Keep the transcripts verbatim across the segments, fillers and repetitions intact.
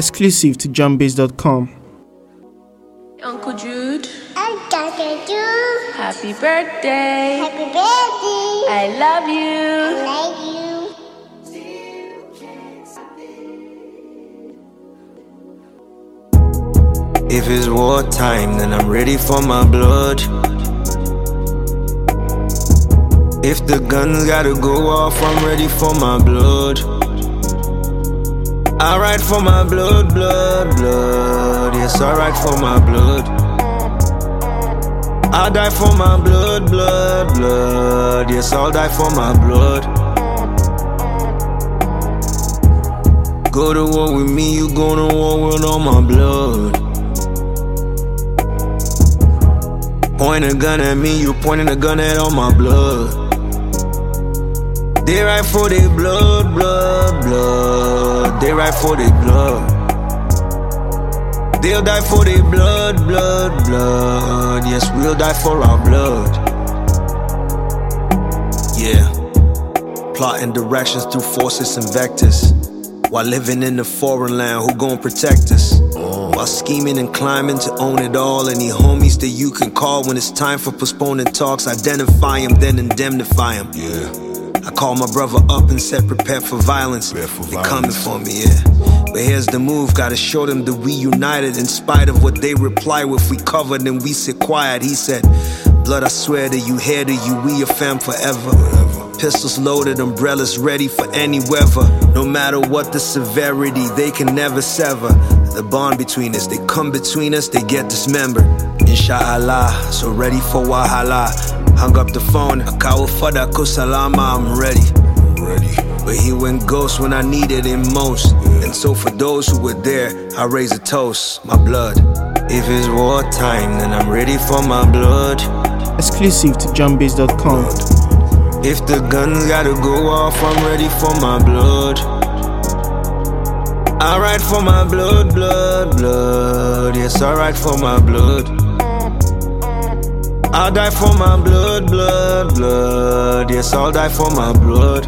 Exclusive to jumbase dot com. Uncle Jude. Uncle Jude. Happy birthday. Happy birthday. I love you. I love you. If it's wartime, then I'm ready for my blood. If the guns gotta go off, I'm ready for my blood. I ride for my blood, blood, blood. Yes, I ride for my blood. I die for my blood, blood, blood. Yes, I'll die for my blood. Go to war with me, you go to war with all my blood. Point a gun at me, you pointing a gun at all my blood. They ride for their blood, blood, blood. They ride for their blood. They'll die for their blood, blood, blood. Yes, we'll die for our blood. Yeah. Plotting directions through forces and vectors. While living in a foreign land, who gon' protect us? While scheming and climbing to own it all. Any homies that you can call when it's time for postponing talks. Identify them, then indemnify them. Yeah. I called my brother up and said prepare for violence. Prepare for they violence. coming for me, yeah. But here's the move, gotta show them that we united. In spite of what they reply with, we covered and we sit quiet. He said, blood, I swear to you, here to you, we a fam forever. Pistols loaded, umbrellas ready for any weather. No matter what the severity, they can never sever the bond between us. They come between us, they get dismembered. Inshallah, so ready for Wahala. Hung up the phone, Akawa Fada Kusalama, I'm ready. Ready. But he went ghost when I needed him most. Yeah. And so for those who were there, I raise a toast, my blood. If it's wartime, then I'm ready for my blood. Exclusive to jumbase dot com. If the guns gotta go off, I'm ready for my blood. I ride for my blood, blood, blood. Yes, I ride for my blood. I'll die for my blood, blood, blood. Yes, I'll die for my blood.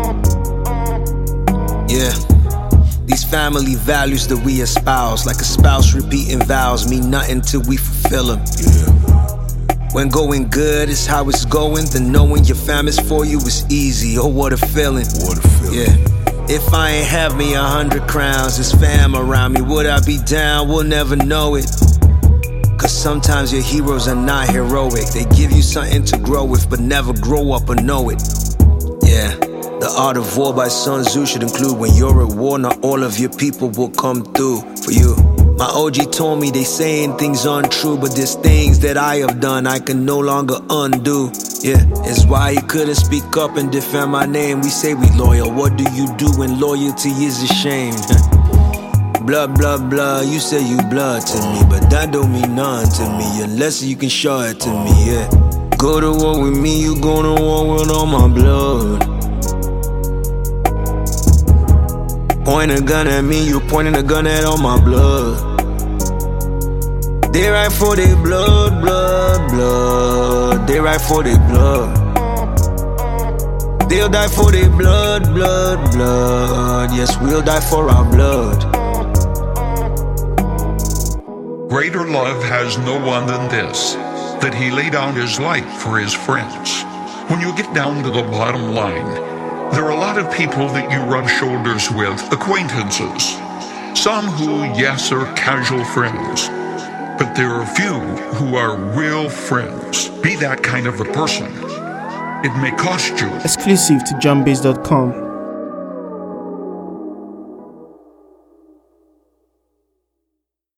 Yeah. These family values that we espouse, like a spouse repeating vows, mean nothing till we fulfill them. Yeah. When going good is how it's going, then knowing your fam is for you is easy. Oh, what a feeling. What a feeling. Yeah. If I ain't have me a hundred crowns, this fam around me, would I be down? We'll never know it. Cause sometimes your heroes are not heroic. They give you something to grow with, but never grow up or know it. Yeah. The Art of War by Sun Tzu should include when you're at war, not all of your people will come through for you. My O G told me they saying things untrue, but there's things that I have done I can no longer undo. Yeah, it's why he couldn't speak up and defend my name. We say we loyal, what do you do when loyalty is ashamed? Blood, blood, blood, you say you blood to me, but that don't mean nothing to me unless you can show it to me, yeah. Go to war with me, you go to war with all my blood. Point a gun at me, you pointing a gun at all my blood. They ride for their blood, blood, blood. They ride for their blood. They'll die for their blood, blood, blood. Yes, we'll die for our blood. Greater love has no one than this, that he laid down his life for his friends. When you get down to the bottom line, there are a lot of people that you rub shoulders with, acquaintances. Some who, yes, are casual friends. But there are few who are real friends. Be that kind of a person. It may cost you. Exclusive to jumbase dot com.